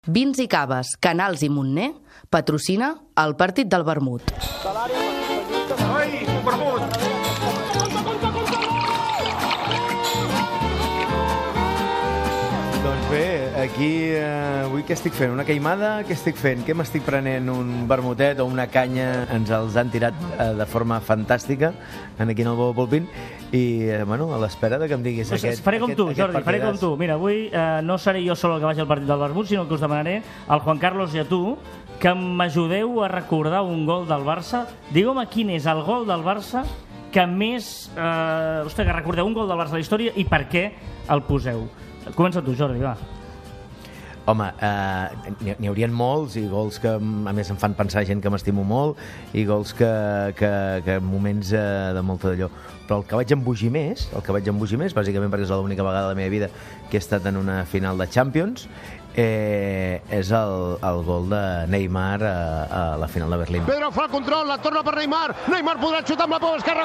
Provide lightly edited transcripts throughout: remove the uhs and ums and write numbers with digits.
Vins i Caves, Canals i Montner patrocina el partit del vermut. Ai, un vermut! Doncs bé, aquí avui què estic fent? Una queimada? Què estic fent? Què m'estic prenent? Un vermutet o una canya? Ens els han tirat de forma fantàstica aquí en el Bobo Polpín i, bueno, a l'espera de que em diguis pues faré com tu, Jordi, faré com tu. Mira, avui no seré jo sol el que vagi al partit del vermut, sinó que us demanaré al Juan Carlos i a tu que m'ajudeu a recordar un gol del Barça. Digueu-me quin és el gol del Barça que més... que recordeu un gol del Barça de la història i per què el poseu. Comença tu, Jordi, va. Home, n'hi haurien molts i gols que a més em fan pensar gent que m'estimo molt i gols que moments de molta d'allò, però el que vaig embogir més, bàsicament perquè és l'única vegada de la meva vida que he estat en una final de Champions, és el gol de Neymar a la final de Berlín. Pedro fa el control, la torna per Neymar podrà xutar amb la pova esquerra,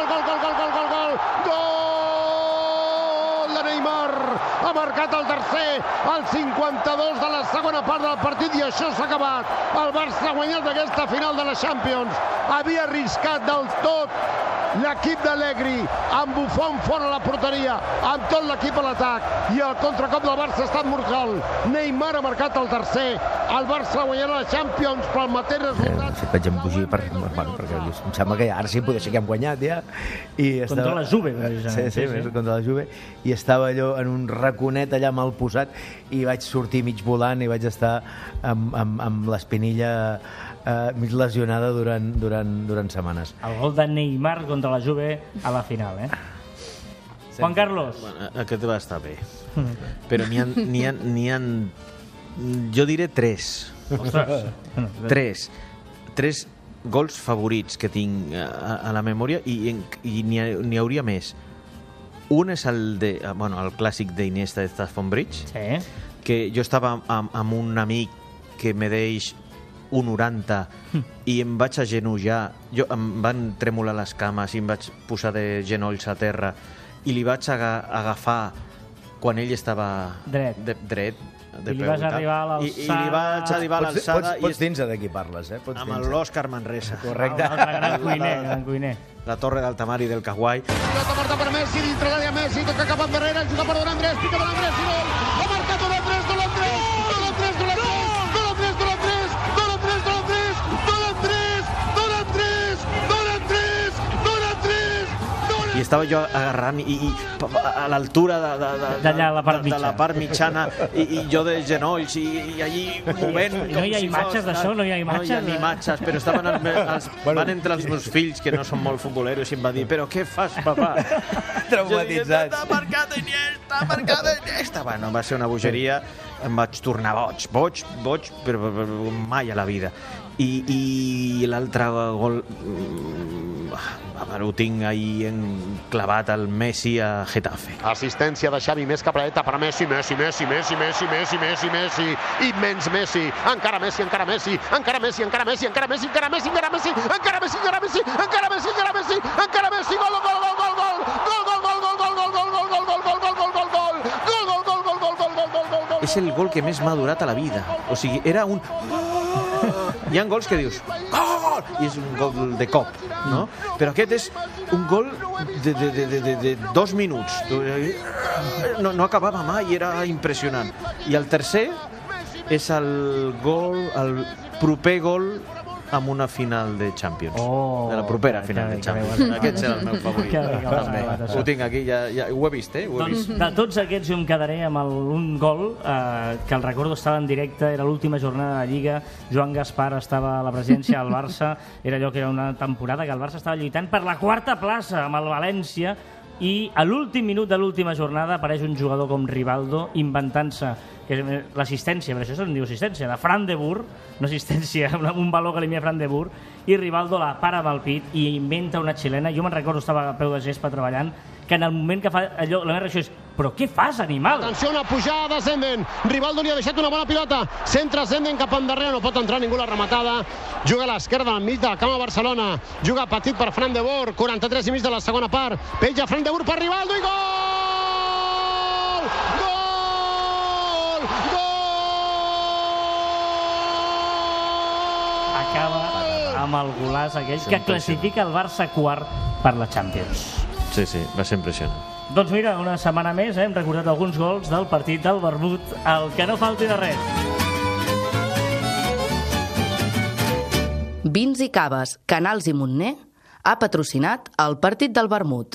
gol de Neymar, ha marcat el tercer al 52 de la segona part del partit i això s'ha acabat. El Barça ha guanyat aquesta final de la Champions, havia arriscat del tot l'equip d'Allegri amb Buffon fora la porteria, amb tot l'equip a l'atac i el contracop del Barça ha estat mortal. Neymar ha marcat el tercer, el Barça ha guanyat la Champions pel mateix resultat. Vaig embogir perquè em sembla que ara sí poder ser que hem guanyat ja. Contra la Juve, sí, contra la Juve, i estava allò en un raconet allà mal posat i vaig sortir mig volant i vaig estar amb l'espinilla mig lesionada durant setmanes. El gol de Neymar contra la Juve a la final, Juan Carlos. Bueno, aquest va estar bé. Però n'hi ha jo diré tres. Tres gols favorits que tinc a la memòria i n'hi hauria més. Un és el clàssic d'Iniesta de Stafford Bridge, que jo estava amb un amic que me deix 1,90 i em vaig agenollar, em van tremolar les cames i em vaig posar de genolls a terra i li vaig agafar quan ell estava dret de i li vas arribar a l'alçada. I li vaig arribar a l'alçada. Pots dir-nos de qui parles, amb l'Òscar Manresa. Correcte. Gran cuiner. La torre del Tamari del Caguai. Pilota porta per Messi, dintre l'àrea Messi, toca cap endarrere, juga per Don Andrés, pica Don Andrés i gol! Ha marcat Don Andrés! I estava jo agarrant i a l'altura de la part mitjana i jo de genolls i allí movent. No hi ha imatges d'això? No hi ha imatges? No hi ha imatges, però van entre els meus fills, que no són molt futboleros, i em va dir, però què fas, papà? Traumatitzats. T'ha marcat Iniesta. Bueno, va ser una bogeria, em vaig tornar boig, però mai a la vida. I l'altre gol ho tinc ahir enclavat al Messi a Getafe. Assistència de Xavi, més capreta per Messi, immens Messi, encara Messi, gol! És el gol que més m'ha durat a la vida. O sigui, era un... Hi ha gols que dius gol! I és un gol de cop, no? Però aquest és un gol de 2 minuts. No acabava mai, era impressionant. I el tercer és el proper gol amb una final de Champions. De la propera final de Champions. Aquest serà el meu favorit. Ho tinc aquí, ja ho he vist, Doncs de tots aquests jo em quedaré amb un gol que el recordo, estava en directe, era l'última jornada de Lliga, Joan Gaspar estava a la presidència del Barça, era allò que era una temporada que el Barça estava lluitant per la 4ª plaça amb el València i a l'últim minut de l'última jornada apareix un jugador com Rivaldo inventant-se l'assistència, per això se'n diu assistència, de Fran de Boer, una assistència, un valor que li envia Fran de Boer, i Rivaldo la para amb el pit i inventa una xilena. Jo me'n recordo, estava a peu de gespa treballant, que en el moment que fa allò, la meva reacció és però què fas, animal? Atenció, una pujada de Zenden, Rivaldo li ha deixat una bona pilota, centra Zenden cap endarrere, no pot entrar ningú la rematada, juga a l'esquerra al mig del camp a Barcelona, juga petit per Fran de Boer, 43 i mig de la segona part, penja Fran de Boer per Rivaldo i gol! Gol! acaba amb el golaç aquell que classifica el Barça quart per la Champions. Sí, va ser impressionant. Doncs mira, una setmana més hem recordat alguns gols del partit del Vermut, el que no falti de res. Vins i Caves, Canals i Montner ha patrocinat el partit del Vermut.